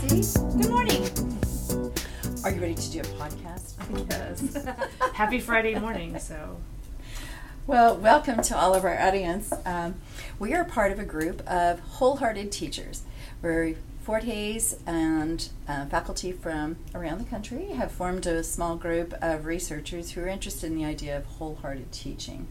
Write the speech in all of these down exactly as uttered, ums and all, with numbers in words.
Betsy. Good morning. Are you ready to do a podcast? Yes. Happy Friday morning, so. Well, welcome to all of our audience. Um, we are part of a group of wholehearted teachers. We're Fort Hays and uh, faculty from around the country have formed a small group of researchers who are interested in the idea of wholehearted teaching.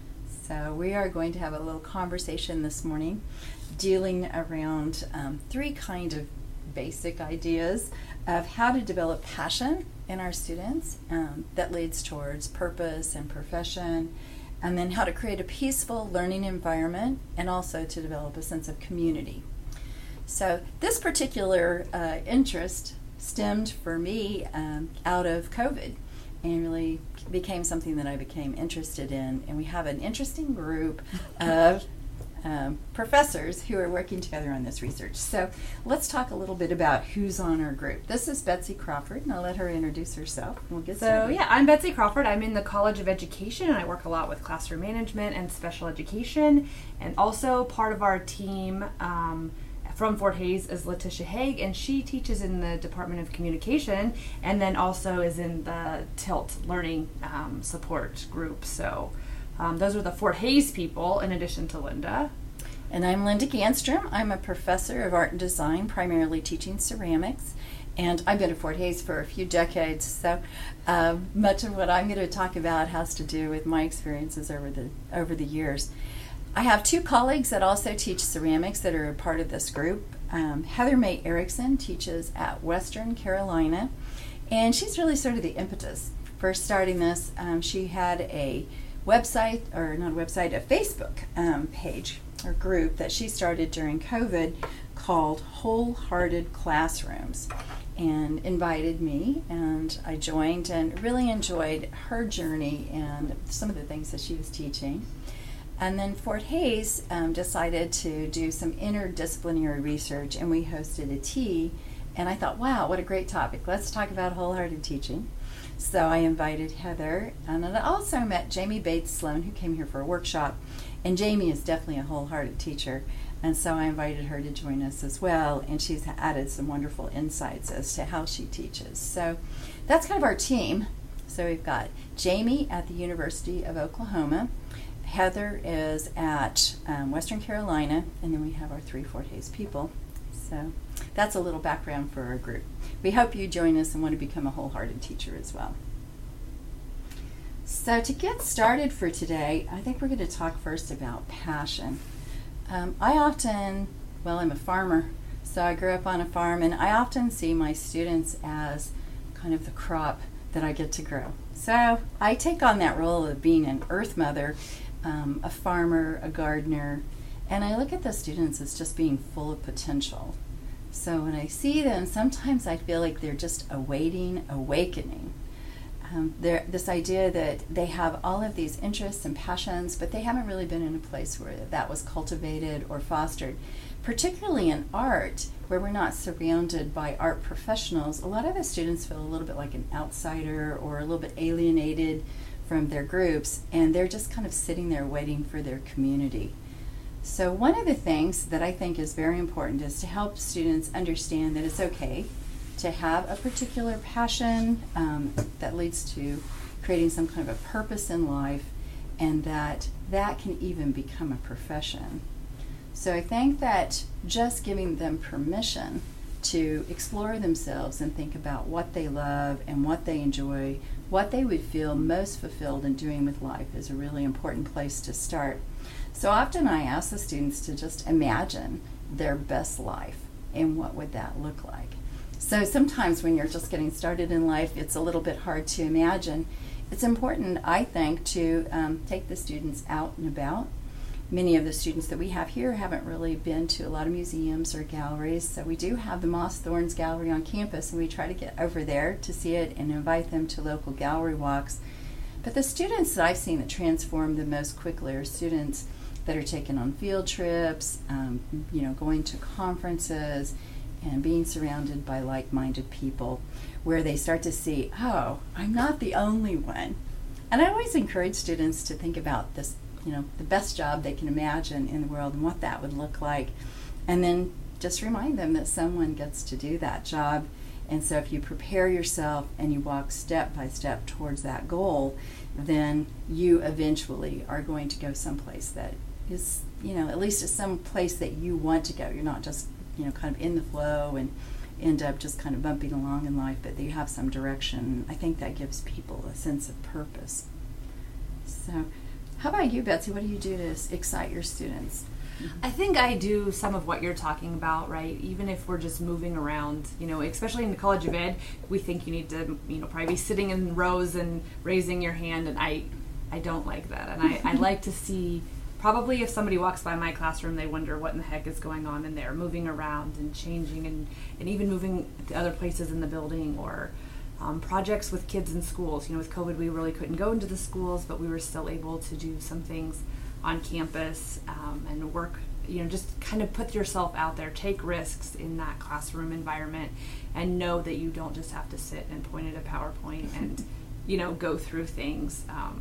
So we are going to have a little conversation this morning dealing around um, three kind of basic ideas of how to develop passion in our students um, that leads towards purpose and profession, and then how to create a peaceful learning environment and also to develop a sense of community. So this particular uh, interest stemmed for me um, out of COVID and really became something that I became interested in. And we have an interesting group of um, professors who are working together on this research. So let's talk a little bit about who's on our group. This is Betsy Crawford, and I'll let her introduce herself. We'll get So started. yeah, I'm Betsy Crawford. I'm in the College of Education, and I work a lot with classroom management and special education. And also part of our team um, from Fort Hays is Letitia Haig, and she teaches in the Department of Communication, and then also is in the TILT Learning um, Support Group. So um, those are the Fort Hays people, in addition to Linda. And I'm Linda Ganstrom. I'm a professor of art and design, primarily teaching ceramics. And I've been at Fort Hays for a few decades, so uh, much of what I'm going to talk about has to do with my experiences over the over the years. I have two colleagues that also teach ceramics that are a part of this group. Um, Heather May Erickson teaches at Western Carolina, and she's really sort of the impetus for starting this. Um, she had a website, or not a website, a Facebook um, page or group that she started during COVID called Wholehearted Classrooms, and invited me, and I joined and really enjoyed her journey and some of the things that she was teaching. And then Fort Hays um, decided to do some interdisciplinary research, and we hosted a tea, and I thought, wow, what a great topic. Let's talk about wholehearted teaching. So I invited Heather, and I also met Jamie Bates Sloan, who came here for a workshop, and Jamie is definitely a wholehearted teacher, and so I invited her to join us as well, and she's added some wonderful insights as to how she teaches. So that's kind of our team. So we've got Jamie at the University of Oklahoma, Heather is at um, Western Carolina, and then we have our three Fort Hays people. So that's a little background for our group. We hope you join us and want to become a wholehearted teacher as well. So to get started for today, I think we're going to talk first about passion. Um, I often, well, I'm a farmer, so I grew up on a farm, and I often see my students as kind of the crop that I get to grow. So I take on that role of being an earth mother, um, a farmer, a gardener, and I look at the students as just being full of potential. So when I see them, sometimes I feel like they're just awaiting awakening. Um, this idea that they have all of these interests and passions, but they haven't really been in a place where that was cultivated or fostered. Particularly in art, where we're not surrounded by art professionals, a lot of the students feel a little bit like an outsider or a little bit alienated from their groups, and they're just kind of sitting there waiting for their community. So one of the things that I think is very important is to help students understand that it's okay to have a particular passion um, that leads to creating some kind of a purpose in life, and that that can even become a profession. So I think that just giving them permission to explore themselves and think about what they love and what they enjoy, what they would feel most fulfilled in doing with life, is a really important place to start. So often I ask the students to just imagine their best life and what would that look like. So sometimes when you're just getting started in life, it's a little bit hard to imagine. It's important, I think, to um, take the students out and about. Many of the students that we have here haven't really been to a lot of museums or galleries, so we do have the Moss Thorns Gallery on campus, and we try to get over there to see it and invite them to local gallery walks. But the students that I've seen that transform the most quickly are students that are taken on field trips, um, you know, going to conferences, and being surrounded by like-minded people, where they start to see, oh, I'm not the only one. And I always encourage students to think about this, you know, the best job they can imagine in the world and what that would look like, and then just remind them that someone gets to do that job. And so if you prepare yourself and you walk step by step towards that goal, then you eventually are going to go someplace that is, you know, at least it's some place that you want to go. You're not just, you know, kind of in the flow and end up just kind of bumping along in life, but that you have some direction. I think that gives people a sense of purpose. So how about you, Betsy? What do you do to excite your students? I think I do some of what you're talking about, right? Even if we're just moving around, you know, especially in the College of Ed, we think you need to, you know, probably be sitting in rows and raising your hand, and I, I don't like that. And I, I like to see, probably if somebody walks by my classroom, they wonder what in the heck is going on in there, moving around and changing and, and even moving to other places in the building, or um, projects with kids in schools. You know, with COVID, we really couldn't go into the schools, but we were still able to do some things on campus um, and work, you know, just kind of put yourself out there, take risks in that classroom environment, and know that you don't just have to sit and point at a PowerPoint and, you know, go through things. Um,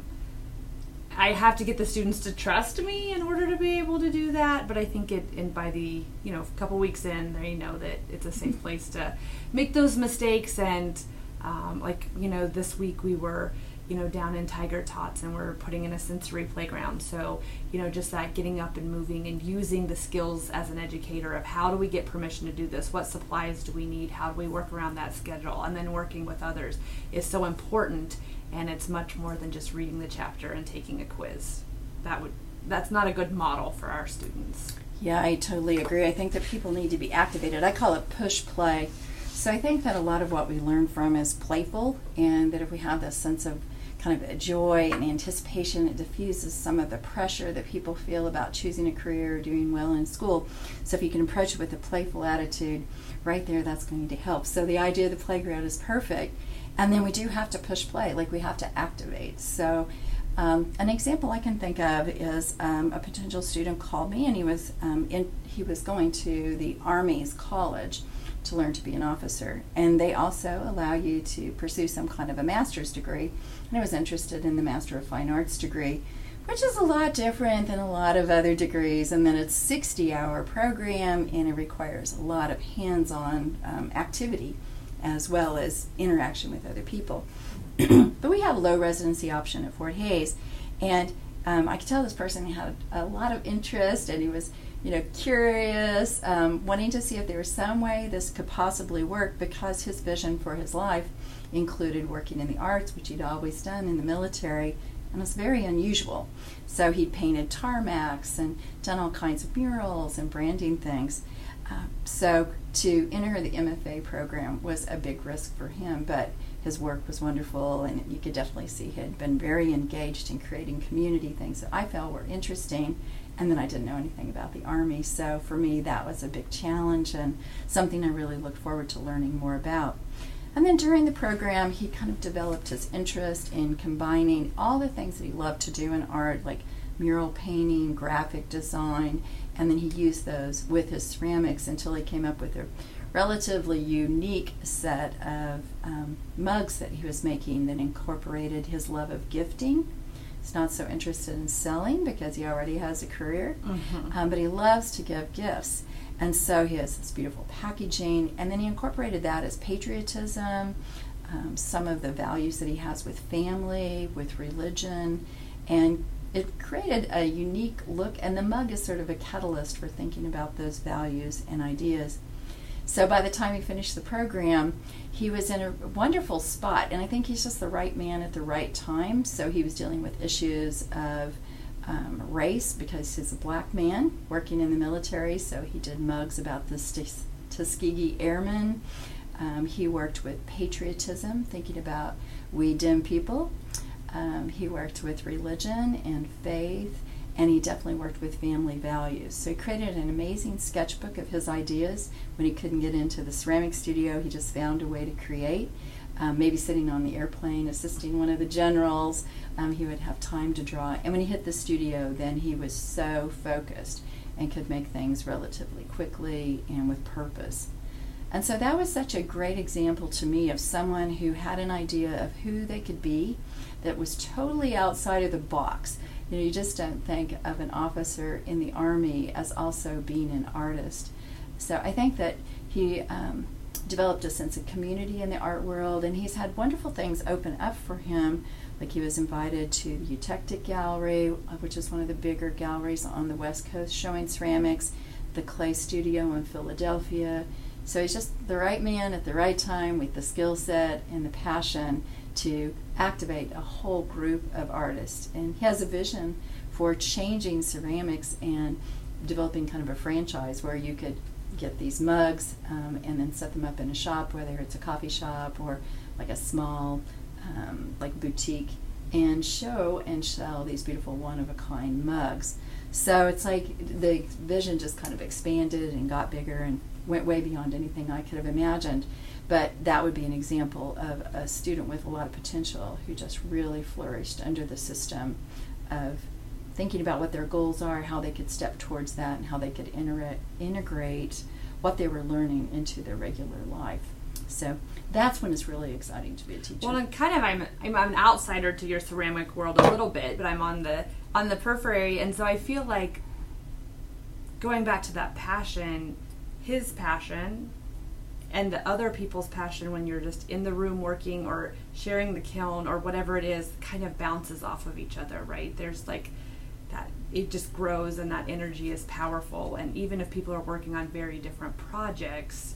I have to get the students to trust me in order to be able to do that, but I think it, and by the, you know, a couple weeks in, they know that it's a safe place to make those mistakes. And um, like, you know, this week we were, you know, down in Tiger Tots, and we're putting in a sensory playground. So, you know, just that getting up and moving and using the skills as an educator of how do we get permission to do this? What supplies do we need? How do we work around that schedule? And then working with others is so important, and it's much more than just reading the chapter and taking a quiz. That would, that's not a good model for our students. Yeah, I totally agree. I think that people need to be activated. I call it push play. So I think that a lot of what we learn from is playful, and that if we have this sense of kind of a joy and anticipation, it diffuses some of the pressure that people feel about choosing a career or doing well in school. So if you can approach it with a playful attitude, right there, that's going to help. So the idea of the playground is perfect. And then we do have to push play, like we have to activate. So um, an example I can think of is um, a potential student called me, and he was um, in, he was going to the Army's college to learn to be an officer. And they also allow you to pursue some kind of a master's degree. And I was interested in the Master of Fine Arts degree, which is a lot different than a lot of other degrees. And then it's a sixty hour program, and it requires a lot of hands-on um, activity as well as interaction with other people. But we have a low residency option at Fort Hays. And um, I could tell this person had a lot of interest, and he was, you know, curious, um, wanting to see if there was some way this could possibly work, because his vision for his life included working in the arts, which he'd always done in the military, and it's very unusual. So he painted tarmacs and done all kinds of murals and branding things. Uh, so to enter the M F A program was a big risk for him, but his work was wonderful, and you could definitely see he had been very engaged in creating community things that I felt were interesting. And then I didn't know anything about the Army, so for me that was a big challenge and something I really looked forward to learning more about. And then during the program, he kind of developed his interest in combining all the things that he loved to do in art, like mural painting, graphic design, and then he used those with his ceramics until he came up with a relatively unique set of um, mugs that he was making that incorporated his love of gifting. He's not so interested in selling because he already has a career, mm-hmm. um, but he loves to give gifts. And so he has this beautiful packaging, and then he incorporated that as patriotism, um, some of the values that he has with family, with religion, and it created a unique look, and the mug is sort of a catalyst for thinking about those values and ideas. So by the time he finished the program, he was in a wonderful spot, and I think he's just the right man at the right time. So he was dealing with issues of um, race, because he's a black man working in the military, so he did mugs about the Tus- Tuskegee Airmen. Um, he worked with patriotism, thinking about we dim people. Um, he worked with religion and faith, and he definitely worked with family values. So he created an amazing sketchbook of his ideas. When he couldn't get into the ceramic studio, he just found a way to create. Um, maybe sitting on the airplane, assisting one of the generals, um, he would have time to draw. And when he hit the studio, then he was so focused and could make things relatively quickly and with purpose. And so that was such a great example to me of someone who had an idea of who they could be that was totally outside of the box. You know, you just don't think of an officer in the Army as also being an artist. So I think that he um, developed a sense of community in the art world, and he's had wonderful things open up for him. Like he was invited to the Eutectic Gallery, which is one of the bigger galleries on the West Coast showing ceramics, the Clay Studio in Philadelphia. So he's just the right man at the right time with the skill set and the passion to activate a whole group of artists. And he has a vision for changing ceramics and developing kind of a franchise where you could get these mugs um, and then set them up in a shop, whether it's a coffee shop or like a small um, like boutique, and show and sell these beautiful one-of-a-kind mugs. So it's like the vision just kind of expanded and got bigger and went way beyond anything I could have imagined. But that would be an example of a student with a lot of potential who just really flourished under the system of thinking about what their goals are, how they could step towards that, and how they could integrate, integrate what they were learning into their regular life. So that's when it's really exciting to be a teacher. Well, and kind of I'm I'm an outsider to your ceramic world a little bit, but I'm on the on the periphery, and so I feel like going back to that passion, his passion, and the other people's passion when you're just in the room working or sharing the kiln or whatever it is, kind of bounces off of each other, right? There's like that, it just grows, and that energy is powerful. And even if people are working on very different projects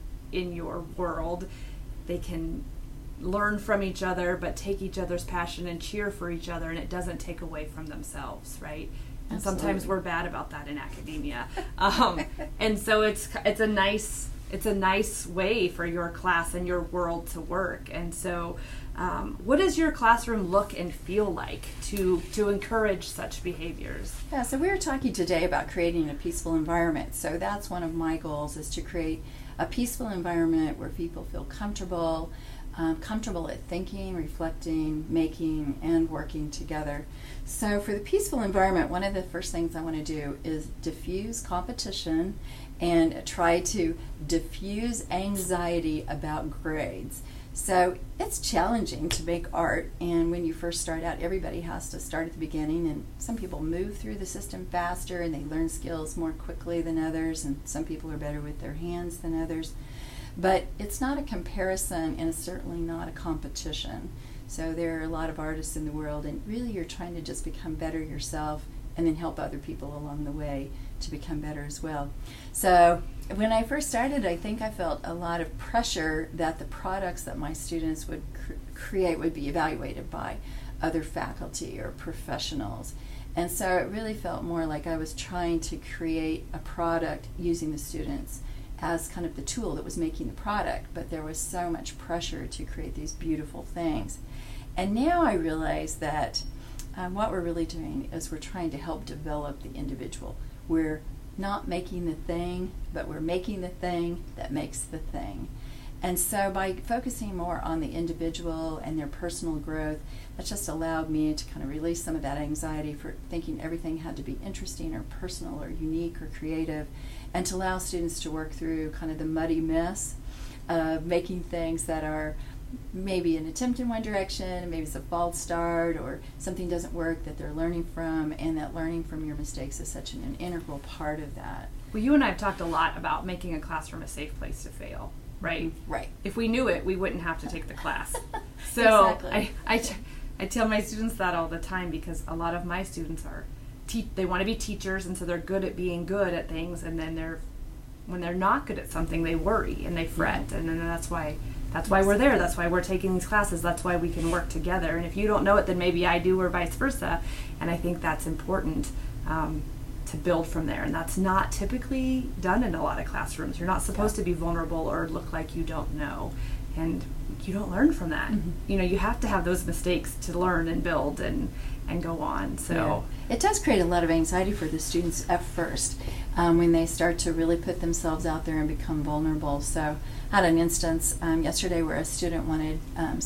in your world, they can learn from each other, but take each other's passion and cheer for each other, and it doesn't take away from themselves, right? And Absolutely. Sometimes we're bad about that in academia, um, and so it's it's a nice it's a nice way for your class and your world to work. And so, um, what does your classroom look and feel like to to encourage such behaviors? Yeah, so we were talking today about creating a peaceful environment. So that's one of my goals, is to create a peaceful environment where people feel comfortable, um, comfortable at thinking, reflecting, making, and working together. So for the peaceful environment, one of the first things I want to do is diffuse competition and try to diffuse anxiety about grades. So it's challenging to make art, and when you first start out, everybody has to start at the beginning, and some people move through the system faster and they learn skills more quickly than others, and some people are better with their hands than others. But it's not a comparison, and it's certainly not a competition. So there are a lot of artists in the world, and really you're trying to just become better yourself and then help other people along the way to become better as well. So when I first started, I think I felt a lot of pressure that the products that my students would cr- create would be evaluated by other faculty or professionals. And so it really felt more like I was trying to create a product using the students as kind of the tool that was making the product, but there was so much pressure to create these beautiful things. And now I realize that um, what we're really doing is we're trying to help develop the individual. We're not making the thing, but we're making the thing that makes the thing. And so by focusing more on the individual and their personal growth, that just allowed me to kind of release some of that anxiety for thinking everything had to be interesting or personal or unique or creative, and to allow students to work through kind of the muddy mess of making things that are maybe an attempt in one direction, maybe it's a false start, or something doesn't work that they're learning from, and that learning from your mistakes is such an, an integral part of that. Well, you and I have talked a lot about making a classroom a safe place to fail, right? Right. If we knew it, we wouldn't have to take the class. So Exactly. I, I, t- I tell my students that all the time, because a lot of my students are, te- they want to be teachers, and so they're good at being good at things, and then they're, when they're not good at something, they worry and they fret, mm-hmm. and then that's why That's why we're there. That's why we're taking these classes. That's why we can work together. And if you don't know it, then maybe I do, or vice versa. And I think that's important um, to build from there. And that's not typically done in a lot of classrooms. You're not supposed yeah. to be vulnerable or look like you don't know. And you don't learn from that. Mm-hmm. You know, you have to have those mistakes to learn and build and, and go on. So yeah. It does create a lot of anxiety for the students at first um, when they start to really put themselves out there and become vulnerable. So I had an instance um, yesterday where a student wanted um, some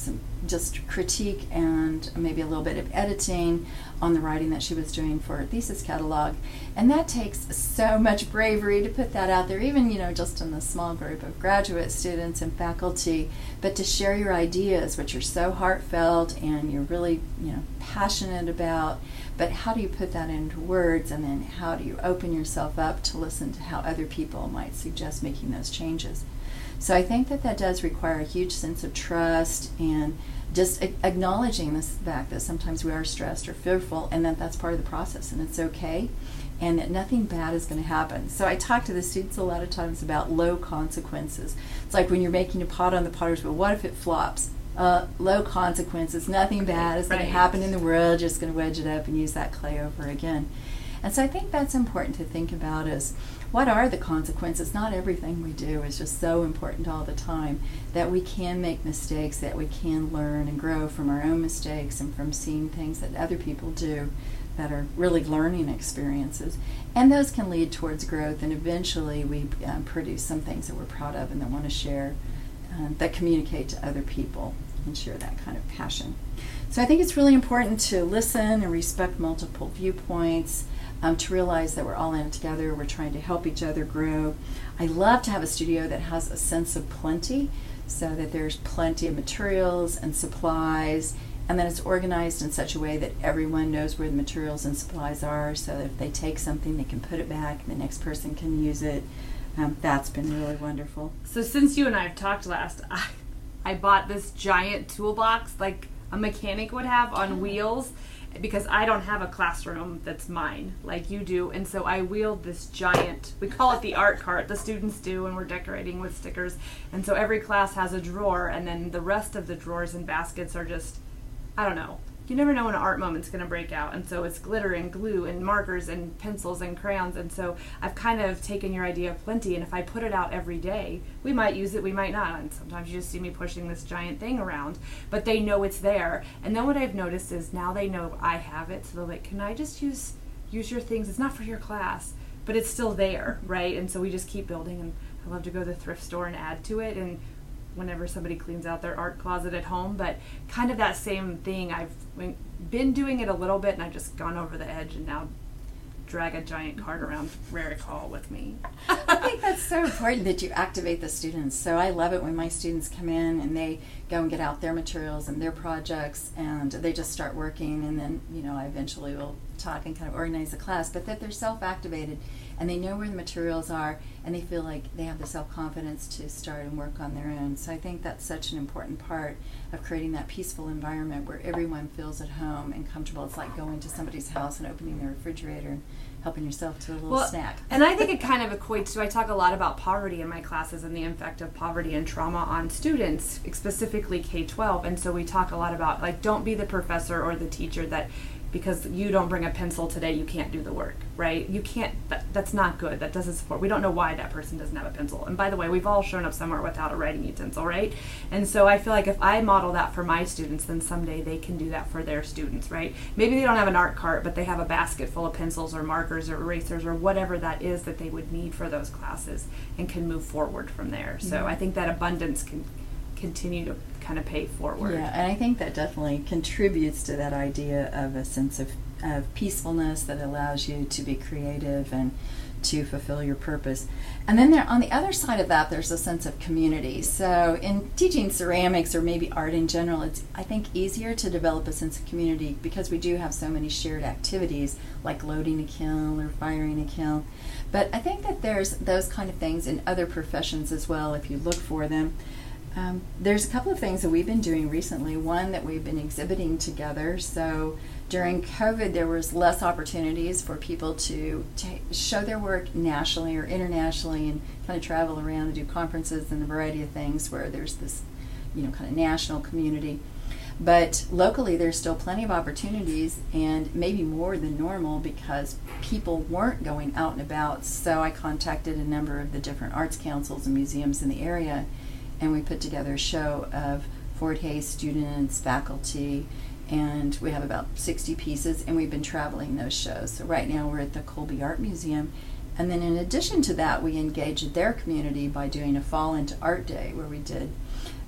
just critique and maybe a little bit of editing on the writing that she was doing for her thesis catalog. And that takes so much bravery to put that out there, even, you know, just in the small group of graduate students and faculty, but to share your ideas, which are so heartfelt and you're really, you know, passionate about, but how do you put that into words, and then how do you open yourself up to listen to how other people might suggest making those changes? So I think that that does require a huge sense of trust and just a- acknowledging this fact that sometimes we are stressed or fearful, and that that's part of the process and it's okay, and that nothing bad is going to happen. So I talk to the students a lot of times about low consequences. It's like when you're making a pot on the potter's wheel, what if it flops? Uh, low consequences, nothing bad is going Right. to happen in the world, just going to wedge it up and use that clay over again. And so I think that's important to think about, is what are the consequences? Not everything we do is just so important all the time, that we can make mistakes, that we can learn and grow from our own mistakes and from seeing things that other people do that are really learning experiences. And those can lead towards growth, and eventually we um, produce some things that we're proud of and that want to share, uh, that communicate to other people and share that kind of passion. So I think it's really important to listen and respect multiple viewpoints, Um, to realize that we're all in it together, we're trying to help each other grow. I love to have a studio that has a sense of plenty, so that there's plenty of materials and supplies, and then it's organized in such a way that everyone knows where the materials and supplies are, so that if they take something, they can put it back and the next person can use it. Um, that's been really wonderful. So since you and I have talked last, I, I bought this giant toolbox like a mechanic would have on wheels, because I don't have a classroom that's mine like you do, and so I wheeled this giant, we call it the art cart, the students do, and we're decorating with stickers, and so every class has a drawer, and then the rest of the drawers and baskets are just, I don't know, you never know when an art moment's going to break out, and so it's glitter and glue and markers and pencils and crayons, and so I've kind of taken your idea of plenty, and if I put it out every day, we might use it, we might not, and sometimes you just see me pushing this giant thing around, but they know it's there. And then what I've noticed is now they know I have it, so they're like, can I just use use your things? It's not for your class, but it's still there, right? And so we just keep building, and I love to go to the thrift store and add to it, and whenever somebody cleans out their art closet at home, but kind of that same thing. I've been doing it a little bit, and I've just gone over the edge and now drag a giant cart around Rarick Hall with me. I think that's so important that you activate the students. So I love it when my students come in and they go and get out their materials and their projects, and they just start working, and then, you know, I eventually will talk and kind of organize the class, but that they're self-activated and they know where the materials are, and they feel like they have the self-confidence to start and work on their own. So I think that's such an important part of creating that peaceful environment where everyone feels at home and comfortable. It's like going to somebody's house and opening their refrigerator and helping yourself to a little well, snack. And I think it kind of equates to, I talk a lot about poverty in my classes and the effect of poverty and trauma on students, specifically K twelve, and so we talk a lot about, like, don't be the professor or the teacher that because you don't bring a pencil today, you can't do the work, right? You can't, that, that's not good. That doesn't support, we don't know why that person doesn't have a pencil. And by the way, we've all shown up somewhere without a writing utensil, right? And so I feel like if I model that for my students, then someday they can do that for their students, right? Maybe they don't have an art cart, but they have a basket full of pencils or markers or erasers or whatever that is that they would need for those classes, and can move forward from there. So Mm-hmm. I think that abundance can continue to kind of pay forward. Yeah, and I think that definitely contributes to that idea of a sense of, of peacefulness that allows you to be creative and to fulfill your purpose. And then there, on the other side of that, there's a sense of community. So in teaching ceramics or maybe art in general, it's, I think, easier to develop a sense of community because we do have so many shared activities like loading a kiln or firing a kiln. But I think that there's those kind of things in other professions as well if you look for them. Um, there's a couple of things that we've been doing recently. One, that we've been exhibiting together. So during COVID, there was less opportunities for people to, to show their work nationally or internationally and kind of travel around and do conferences and a variety of things where there's this, you know, kind of national community. But locally, there's still plenty of opportunities, and maybe more than normal because people weren't going out and about. So I contacted a number of the different arts councils and museums in the area, and we put together a show of Fort Hays students, faculty, and we have about sixty pieces, and we've been traveling those shows. So right now we're at the Colby Art Museum, and then in addition to that, we engaged their community by doing a Fall into Art Day, where we did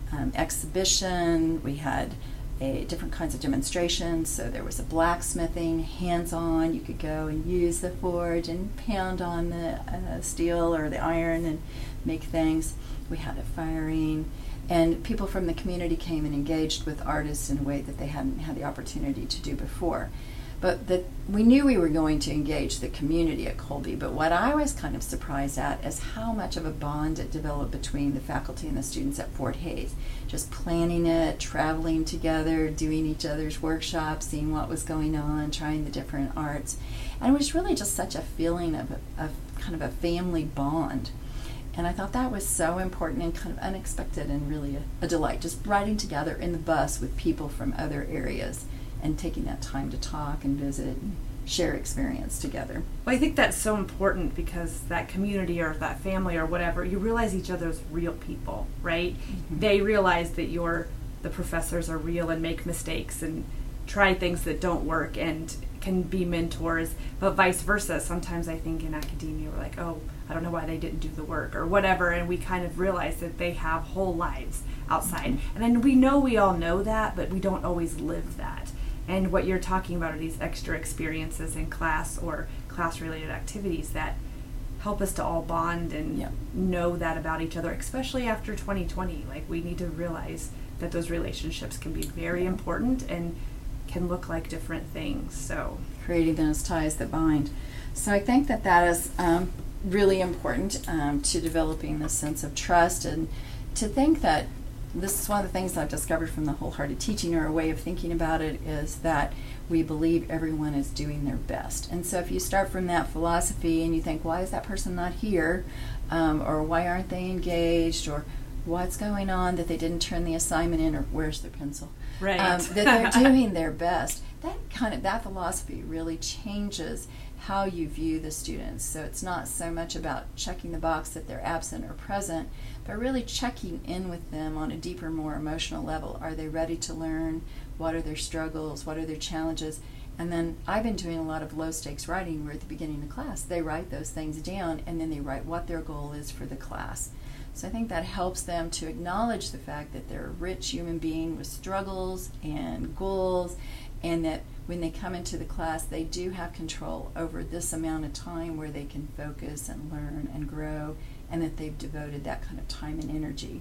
um, exhibition. We had a, different kinds of demonstrations. So there was a blacksmithing, hands-on. You could go and use the forge and pound on the uh, steel or the iron and make things. We had a firing. And people from the community came and engaged with artists in a way that they hadn't had the opportunity to do before. But the, we knew we were going to engage the community at Colby, but what I was kind of surprised at is how much of a bond it developed between the faculty and the students at Fort Hays. Just planning it, traveling together, doing each other's workshops, seeing what was going on, trying the different arts. And it was really just such a feeling of, of kind of a family bond. And I thought that was so important and kind of unexpected and really a, a delight, just riding together in the bus with people from other areas and taking that time to talk and visit and share experience together. Well, I think that's so important because that community or that family or whatever, you realize each other's real people, right? Mm-hmm. They realize that you're, the professors are real and make mistakes and try things that don't work and can be mentors, but vice versa. Sometimes I think in academia we're like, oh, I don't know why they didn't do the work or whatever, and we kind of realize that they have whole lives outside. Mm-hmm. And then we know we all know that, but we don't always live that. And what you're talking about are these extra experiences in class or class-related activities that help us to all bond and yep. know that about each other, especially after twenty twenty. Like, we need to realize that those relationships can be very yeah. important and can look like different things. So creating those ties that bind. So I think that that is um, really important um, to developing this sense of trust, and to think that this is one of the things I've discovered from the wholehearted teaching, or a way of thinking about it, is that we believe everyone is doing their best. And so if you start from that philosophy and you think, why is that person not here? Um, or why aren't they engaged? Or what's going on that they didn't turn the assignment in? Or where's their pencil? Right. Um, that they're doing their best. That kind of, that philosophy really changes how you view the students. So it's not so much about checking the box that they're absent or present, but really checking in with them on a deeper, more emotional level. Are they ready to learn? What are their struggles? What are their challenges? And then I've been doing a lot of low stakes writing where at the beginning of class they write those things down, and then they write what their goal is for the class. So I think that helps them to acknowledge the fact that they're a rich human being with struggles and goals, and that when they come into the class, they do have control over this amount of time where they can focus and learn and grow, and that they've devoted that kind of time and energy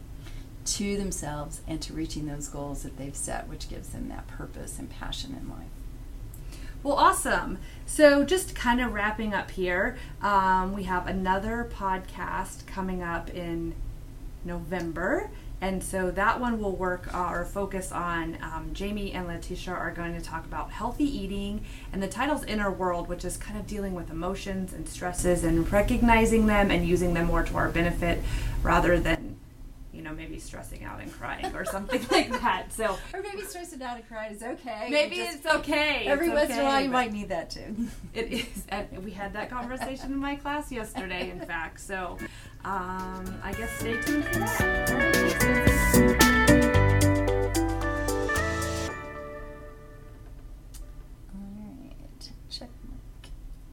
to themselves and to reaching those goals that they've set, which gives them that purpose and passion in life. Well, awesome. So just kind of wrapping up here, um, we have another podcast coming up in November. And so that one will work uh, or focus on, um, Jamie and Letitia are going to talk about healthy eating, and the title's Inner World, which is kind of dealing with emotions and stresses and recognizing them and using them more to our benefit rather than, you know, maybe stressing out and crying or something like that. So, or maybe stressing out and crying is okay. Maybe it's okay. Every it's once okay, in a while you might need that too. It is. And we had that conversation in my class yesterday, in fact. So um, I guess stay tuned for that.